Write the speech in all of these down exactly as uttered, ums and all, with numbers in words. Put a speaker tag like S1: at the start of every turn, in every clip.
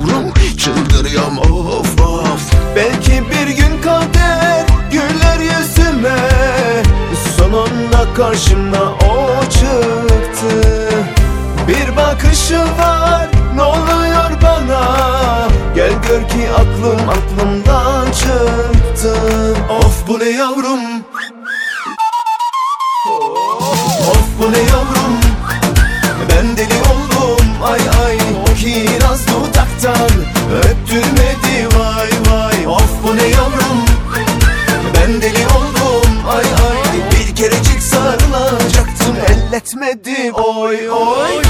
S1: yavrum, çıldırıyorum of of.
S2: Belki bir gün kader güler yüzüme, sonunda karşıma o çıktı. Bir bakışı var, ne oluyor bana? Gel gör ki aklım aklımdan çıktı.
S1: Of bu ne yavrum,
S2: of bu ne yavrum, ben deli oldum ay ay. Kiraz dudaktan öptürmedi vay vay. Of bu ne yavrum, ben deli oldum ay ay. Bir kerecik sarılacaktım, elletmedi oy oy.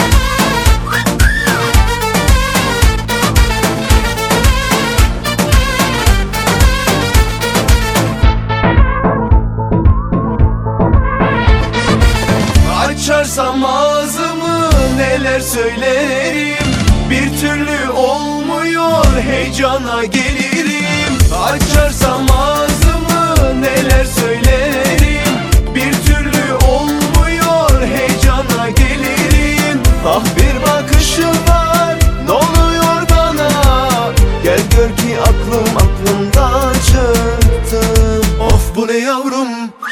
S2: Açarsam ağzımı neler söylerim, bir türlü olmuyor, heyecana gelirim. Açarsam ağzımı neler söylerim, bir türlü olmuyor, heyecana gelirim. Ah bir bakışı var, ne oluyor bana? Gel gör ki aklım aklımdan çıktı.
S1: of bu ne yavrum,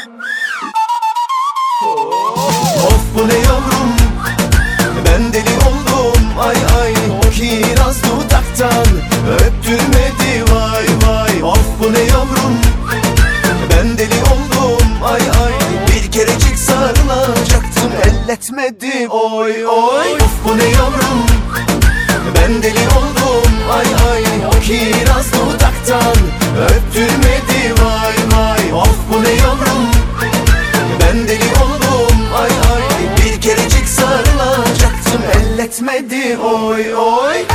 S2: of bu ne yavrum, ben deli oldum ay ay. Kiraz dudaktan öptürmedi vay vay. Of bu ne yavrum, ben deli oldum ay ay. Bir kerecik sarılacaktım, elletmedi oy oy. Of bu ne yavrum, ben deli oldum ay ay. Kiraz dudaktan öptürmedi vay vay. Of bu ne yavrum, ben deli oldum ay ay. Bir kerecik sarılacaktım, elletmedi oy oy.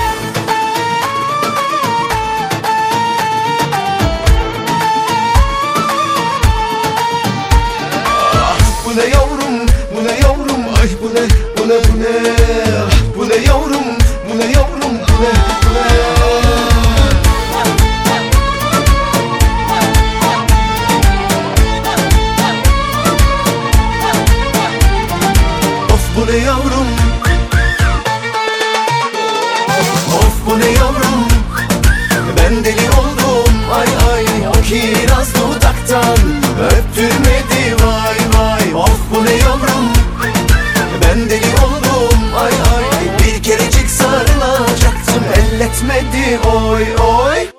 S2: Ah bu ne yavrum, bu ne yavrum, ay bu ne, bu ne, bu ne. Ah bu ne yavrum, bu ne yavrum, bu ne, bu ne. Of bu ne yavrum, of bu ne yavrum, ben deli oldum ay ay. Kiraz dudaktan öptürmedi vay vay. Of bu ne yavrum, ben deli oldum ay ay. Bir kerecik sarılacaktım, elletmedi oy oy.